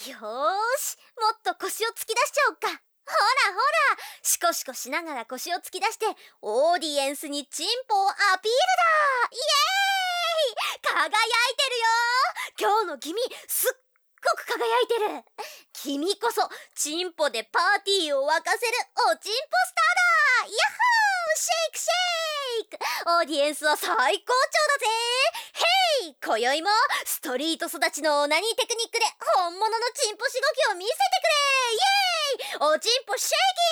よーし、もっと腰を突き出しちゃおっか。ほらほら、シコシコしながら腰を突き出してオーディエンスにチンポをアピールだ。イエーイ、輝いてるよ。今日の君すっごく輝いてる。君こそチンポでパーティーを沸かせるおチンポスターだ。ヤッホー、シェイクシェイク。オーディエンスは最高潮だぜ。ヘイ、今宵もストリート育ちのオナニーテクニックで本物のチンポしごきを見せてくれ。イエーイ、おチンポシェイキ